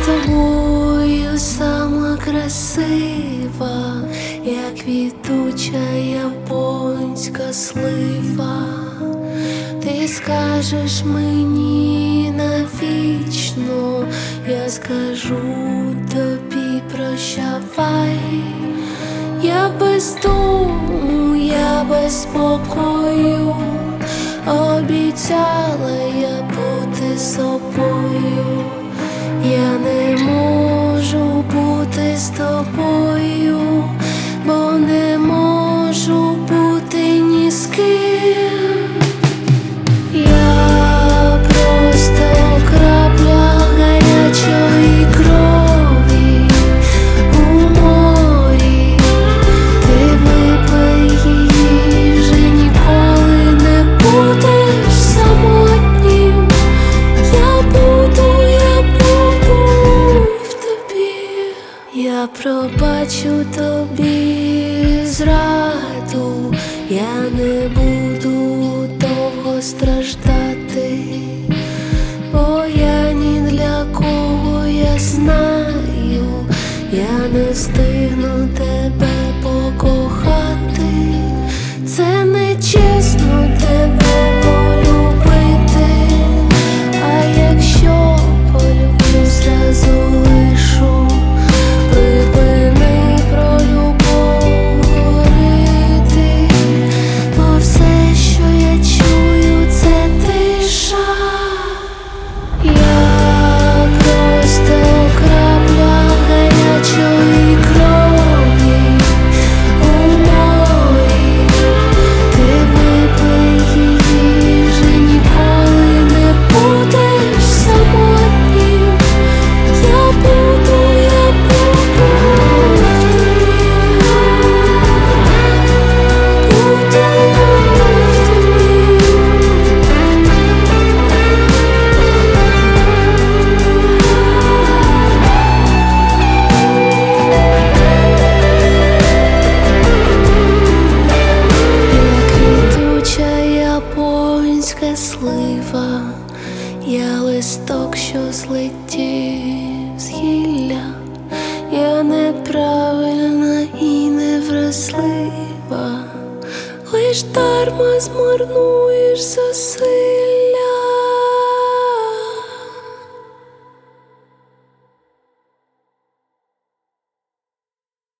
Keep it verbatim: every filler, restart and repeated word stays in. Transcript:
тобою сама красива, як квітуча японська слива. Ти скажеш мені навічно, я скажу тобі прощавай. Я без дому, я без спокою, обіцяла я бути собою. Я не можу бути з тобою, бо не можу бути ні з ким. Я просто крапля гарячої крові у морі. Ти випий її, вже ніколи не будеш самотнім. Я буду, я буду в тобі. Я пробачу тобі зраду, я не буду довго страждати, бо я ні для кого, я знаю, я не встигну тебе покохати. Це нечесно тебе полюбити, а якщо полюблю, зразу лишу. Припини про любов говорити, бо все, що я чую, це тиша. Я просто крапля гарячої крові у морі. Ти випий її, вже ніколи не будеш самотнім. Я буду, я буду в тобі. Буду в тобі. Як квітуча японська слива, я листок, що злетів з гілля. Я неправильна і невразлива, лиш дарма змарнуєш зусилля.